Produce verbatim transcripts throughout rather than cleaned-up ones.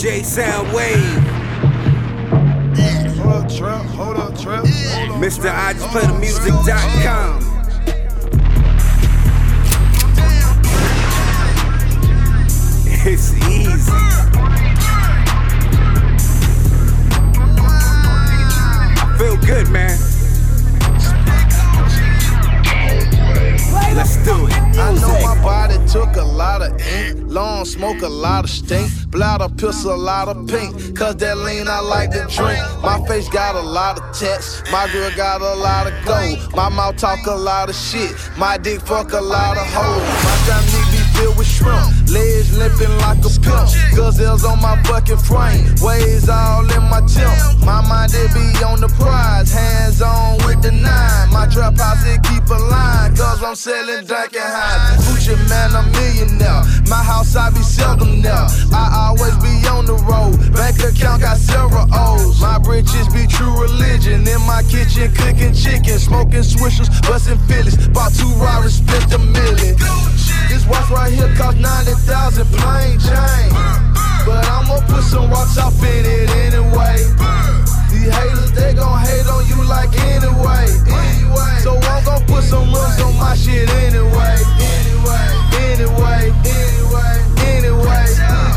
J Soundwave. Hold up, trap, hold up, trap. Mister I just play the music dot com. It's easy. I feel good, man. Let's do it. I know my body took a lot of ink, long smoke, a lot of stink, bladder, pistol, a lot of pink, cause that lean I like to drink. My face got a lot of tats, my girl got a lot of gold, my mouth talk a lot of shit, my dick fuck a lot of hoes. My time need be filled with shrimp, legs limping like a pimp, gazelles on my fucking frame, waves all in my temp. My mind they be on the prize, hands on with the nine. My trap house it keep a line, cause I'm selling drinking high. Gucci man, I'm millionaire. My house I be seldom there. I always be on the road. Bank account got several O's. My britches be true religion. In my kitchen cooking chicken, smoking swishers, busting Phillies. Bought two Rarys, spent a million. This watch right here cost ninety thousand, plain Jane. But I'ma put some rocks off in it anyway. These haters, they gon' hate on you like anyway. Anyway, so I'm gon' put some rims on my shit anyway. Anyway, anyway, anyway, anyway.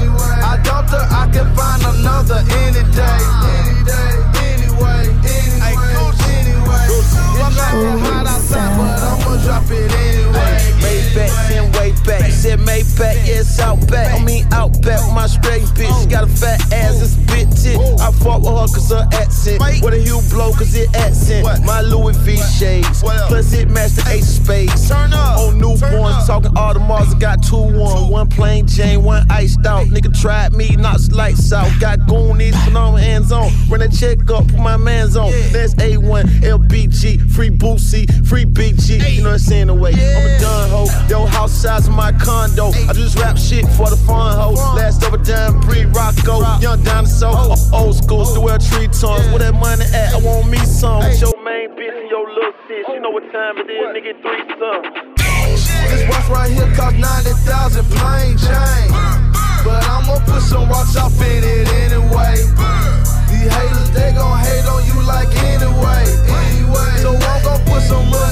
I doubt that I can find another any day. Any day, anyway, anyway, anyway. It's not hot outside, but I'ma drop it anyway. Maybach, ten way back. You said Maybach, yeah, it's out back. I mean out back with my straight bitch. She got a fat ass, it's a bit tit. I fought with her cause her accent. With a heel blow cause it accent. My Louis V shades. Plus it matched the ace of spades. Turn up. On newborns, talking Audemars, I got two one. One plain Jane, one iced out. Nigga tried me, knocks lights out. Got goonies, put on my hands on. Run that check up, put my mans on. That's A one, L B G, free Boosie, free B G. You know what I'm saying? Away. I'm a done ho. Yo, house size of my condo. I just rap shit for the fun ho. Last over down, pre-Rocco. Young dinosaur, old school, still wear tree tongues. Where that money at? I want me some. With your main bitch and your little sis. You know what time it is, nigga, three some. This watch right here cost ninety thousand, plain Jane. But I'ma put some rocks off in it anyway. These haters, they gon' hate on you like anyway. Anyway, so I'm gon' put some money